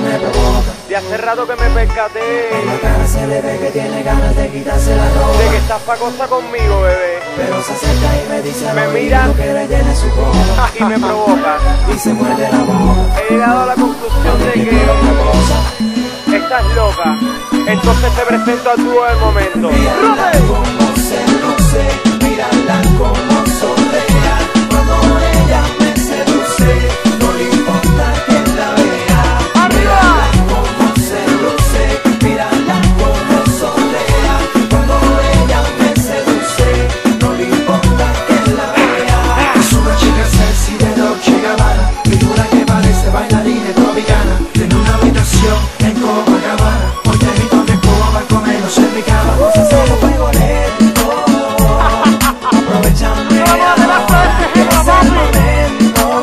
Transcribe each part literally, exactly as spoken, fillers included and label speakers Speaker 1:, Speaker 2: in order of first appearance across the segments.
Speaker 1: me provoca.
Speaker 2: De hace rato que me percaté
Speaker 1: En la cara se le ve que tiene ganas de quitarse la ropa.
Speaker 2: de que estás facosa conmigo, bebé.
Speaker 1: Pero se acerca y me dice
Speaker 2: Me
Speaker 1: al
Speaker 2: mira.
Speaker 1: oído que le llene su cola.
Speaker 2: Y me provoca.
Speaker 1: Y se muerde la boca.
Speaker 2: He llegado a la conclusión de
Speaker 1: Dime
Speaker 2: que
Speaker 1: otra cosa.
Speaker 2: estás loca. Entonces te presento a tú el momento.
Speaker 1: Mírala como se luce, mírala como sonrea. Cuando ella me seduce, no le importa quien la vea. Mírala como se luce, mírala como sonrea. Cuando ella me seduce, no le importa quien la vea. Es una chica sexy de Dolce y Gabbana, figura que parece bailarina tropicana. Tiene una habitación en Copacabana, porque mi toque es Cuba, con ellos en mi cama. Vamos a hacer un juego lento, aprovechando el amor, que es el momento.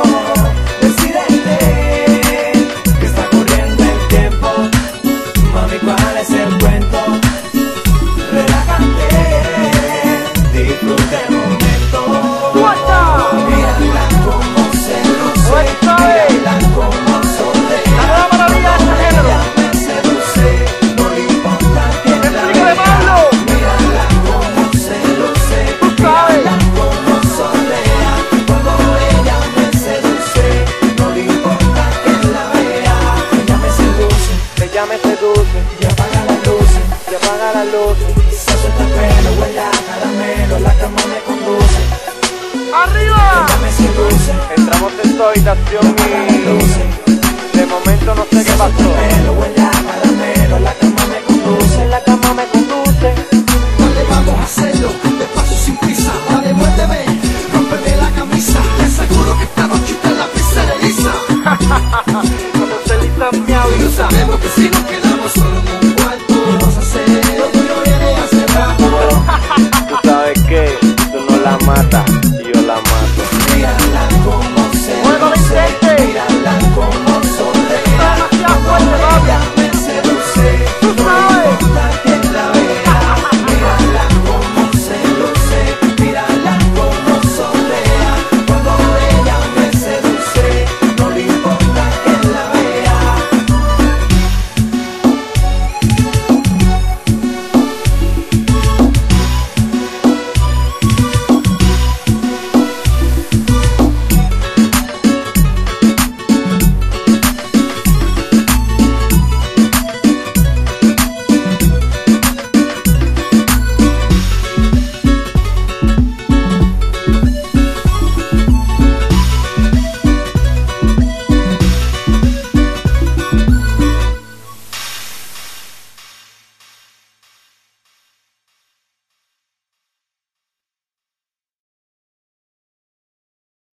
Speaker 1: Decídete que está corriendo el tiempo, mami, ¿cuál es el cuento? Relájate, disfruta el momento. Mírala como se luce, mírala como sonrea. Cuando ella me seduce, no le importa quién la vea. Mírala como se luce, mírala como sonrea. Cuando ella me seduce, no le importa quién la vea. Ella me seduce,
Speaker 2: Ella me seduce
Speaker 1: y apaga las luces.
Speaker 2: y apaga las luces.
Speaker 1: Se suelta el pelo, huele a caramelo, la cama me conduce.
Speaker 2: ¡Arriba!
Speaker 1: Ella me seduce,
Speaker 2: Entramos en tu habitación
Speaker 1: apaga las
Speaker 2: y
Speaker 1: luces.
Speaker 2: de momento no sé qué
Speaker 1: Se suelta
Speaker 2: pasó.
Speaker 1: el pelo, huele a caramelo, la cama me conduce.
Speaker 2: La cama me conduce.
Speaker 1: Dale, vamos a hacerlo, despacio sin prisa. Dale, muérdeme, rómpeme la camisa. Te aseguro que esta noche te la pisa de lisa.
Speaker 2: Cuando se lista mi
Speaker 1: Y lo
Speaker 2: avisa.
Speaker 1: sabemos que si nos quedamos solo en un cuarto, vamos a hacer lo tuyo viene hace rato.
Speaker 2: Tú sabes que tú no la matas.